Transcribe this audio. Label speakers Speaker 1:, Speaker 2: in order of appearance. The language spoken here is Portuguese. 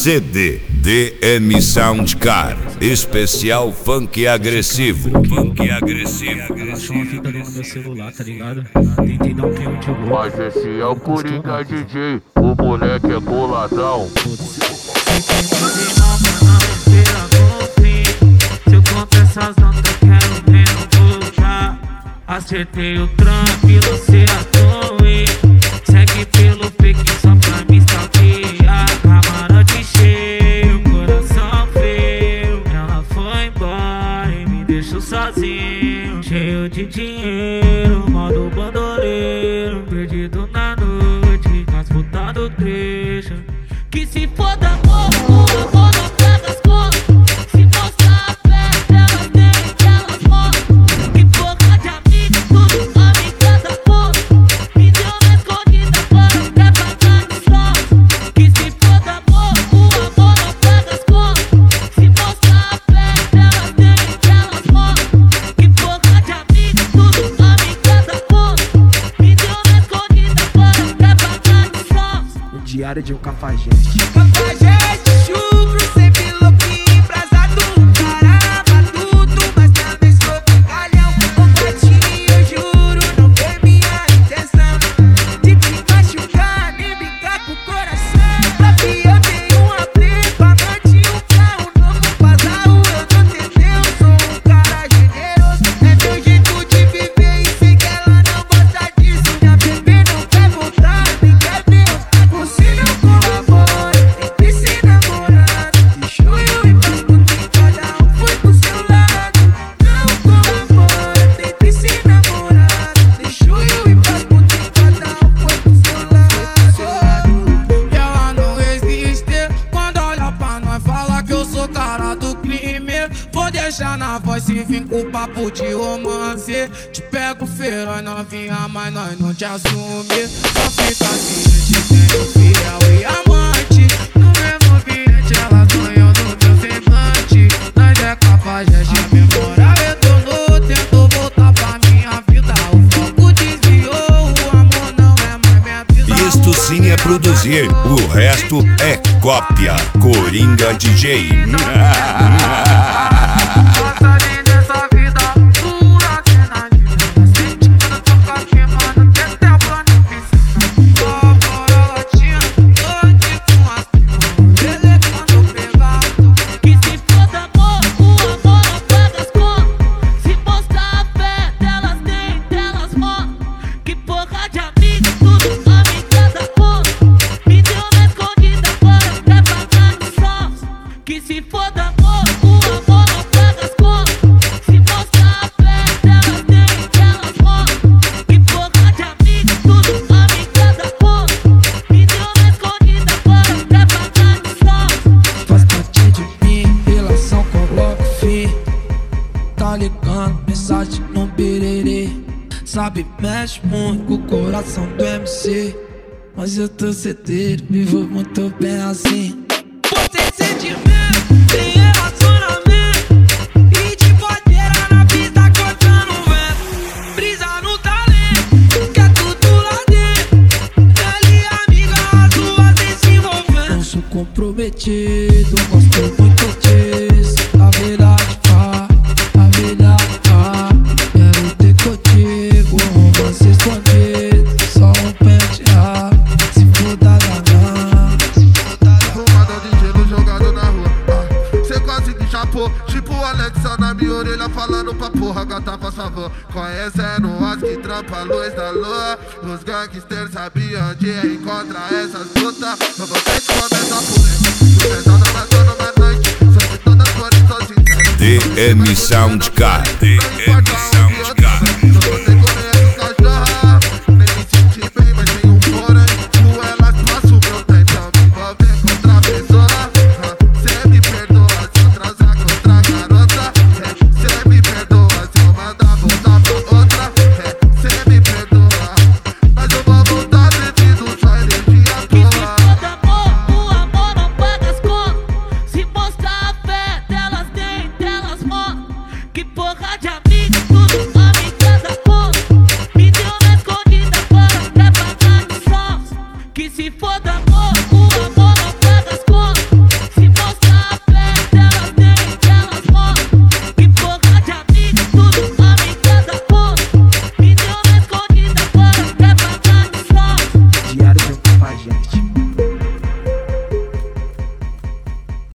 Speaker 1: CD DM Soundcar, especial funk agressivo. Funk agressivo.
Speaker 2: Achou uma fita no meu celular, tá ligado? Tentei dar um peão de gol.
Speaker 3: Mas esse é o Coringa DJ, o moleque é boladão.
Speaker 4: Se eu compro essas notas, quero ver, não vou já. Acertei o trampo e você atoe. Segue pelo fake só pra me stalkear. Camarote cheio, coração feio. Ela foi embora e me deixou sozinho. Cheio de dinheiro, modo bandoleiro. Perdido na noite, as putas do trecho. Que se foda amor, o amor não paga as contas. Se mostrar a fé, elas têm, elas mostram. Que porra de amiga, tudo amiga da porra. Me deu na escondida, agora quer pagar de sorte. Que se foda amor, o amor não paga as contas. Se mostrar a fé, elas têm, elas mostram. Que porra de amiga, tudo amiga da porra. Me deu na escondida, agora quer pagar de sorte.
Speaker 2: O diário de um cafajeste.
Speaker 5: Cafajeste, chucro, sempre louquinho, embrasado. Caramba, tudo, mas também sou brincalhão. O gatinho, eu juro, não foi minha intenção de te machucar, nem brincar com o coração. Papi, eu tenho uma plepa, mande um carro novo, casal, eu não entendeu. Sou um cara generoso, é meu jeito de viver e sei que ela não gosta disso. Minha bebê não quer voltar, nem quer ver. Você não colabora, tem que ser namorado. Deixou eu ir pras putas e cada um foi pro seu lado. Não colabora, tem que ser namorado. Deixou eu ir pras putas e cada um foi pro seu lado.
Speaker 6: E ela não resiste quando olha pra nós, fala que eu sou cara do crime. Vou deixar na voz se vir com papo de romance. Te pego feira, novinha, mas nós não te assume. Só fica assim, te tenho fiel e amante. No mesmo ambiente ela sonhou no meu semblante. Nós é cafajeste, a memória retornou. Tentou voltar pra minha vida, o foco desviou. O amor não é mais minha vida.
Speaker 1: Isto sim é produzir, o resto é cópia. Coringa DJ.
Speaker 6: Sabe dessa vida pura, cena de vida. Sentindo tocar queimando, tem tempo pra não piscina. Só fora latinha, noite com as pipas. Beleza quando eu pegar.
Speaker 4: Que se foda amor, o amor não paga as contas. Se mostrar a fé, delas tem, delas mostram. Que porra de amiga, tudo amiga da porra. Me deu na escondida, agora quer pagar de sorte. Que se foda amor, o amor não paga as contas. Se mostrar a fé, delas tem, delas mostram. Que porra de amiga, tudo amiga da porra. Me deu na escondida, agora quer pagar de sorte.
Speaker 6: Faz parte de mim, relação coloca fim. Tá ligando, mensagem no bererê. Sabe, mexe muito com o coração do MC. Mas eu tô certeiro, vivo muito bem assim. Você sentimento, tem relacionamento. E de boteira na pista cortando vento. Brisa no talento, que é tudo lá dentro. Ele e amiga, as duas nem se envolvendo. Não sou comprometido, gosto muito disso. A verdade quero ter contigo, romance escondido. Só um pente rápido, se for da ganância.
Speaker 3: Arrumada de gelo jogado na rua. Cê quase me chapou, tipo o Alexa na minha orelha falando pra porra, gata faz favor. Conhecendo as que trampa a luz da lua. Os gangsters sabiam onde encontrar essas putas. Eu vou ter que começar por ele. Pesada matando uma noite, sobre todas as cores são sinceras.
Speaker 1: DM Soundcar.
Speaker 3: Não importa um e outro.